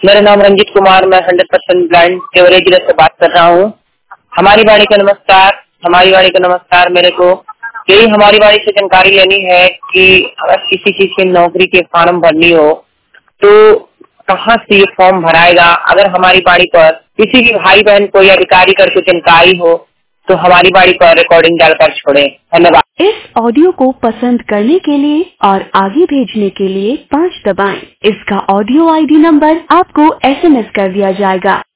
मेरा नाम रंजीत कुमार, मैं 100% ब्लाइंड केवड़िया जिले से बात कर रहा हूँ। हमारी बाड़ी का नमस्कार। मेरे को यही हमारी बाड़ी से जानकारी लेनी है कि अगर किसी चीज की नौकरी के फॉर्म भरनी हो तो कहाँ से ये फॉर्म भराएगा। अगर हमारी बाड़ी पर किसी भी भाई बहन को या अधिकारी कर कुछ जानकारी हो तो हमारी बाड़ी पर रिकॉर्डिंग डालकर छोड़े। धन्यवाद। इस ऑडियो को पसंद करने के लिए और आगे भेजने के लिए 5 दबाएं। इसका ऑडियो आईडी नंबर आपको SMS कर दिया जाएगा।